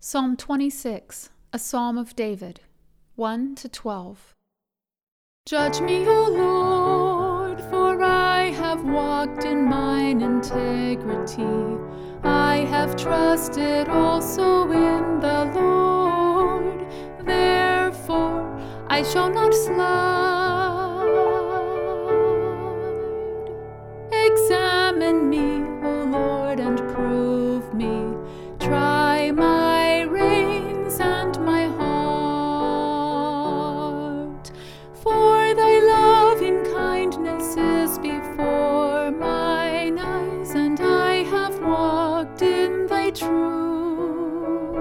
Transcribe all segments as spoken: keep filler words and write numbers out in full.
Psalm twenty-six, a Psalm of David, one to twelve. Judge me, O Lord, for I have walked in mine integrity. I have trusted also in the Lord. Therefore I shall not slide. Examine me, O Lord, and prove me. Try my reins and my heart. For thy loving kindness is before mine eyes, and I have walked in thy truth.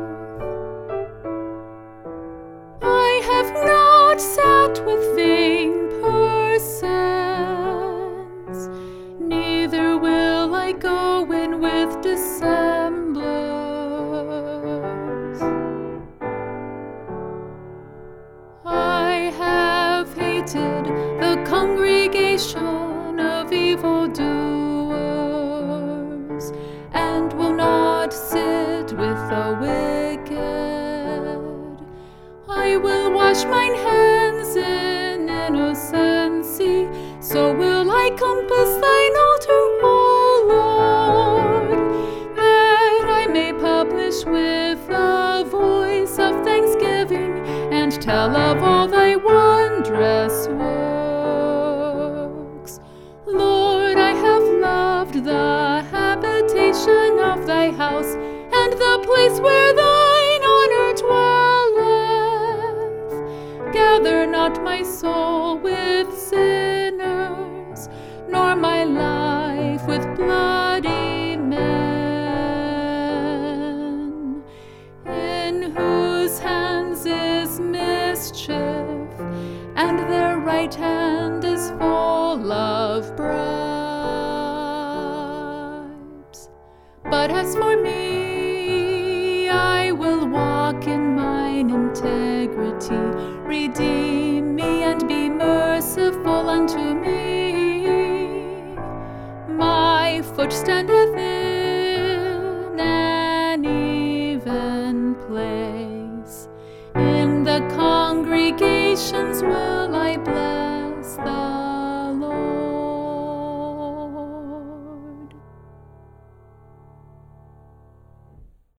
I have not sat with vain persons, neither will I go in with dissemblers. I have hated the congregation of evildoers, and will not sit with the wicked. I will wash mine hands in innocency, so will I compass thine altar, O Lord, that I may publish with a voice of thanksgiving, and tell of all thy wondrous works. Lord, I have loved the habitation of thy house, and the place where thine honor dwelleth. Gather not my soul with sinners, nor my life with bloody men, in whose hands is mischief, and their right hand is full of bribes. But as for me, I will walk in mine integrity. Redeem me and be merciful unto me. My foot standeth in an even place. In the congregations will I bless the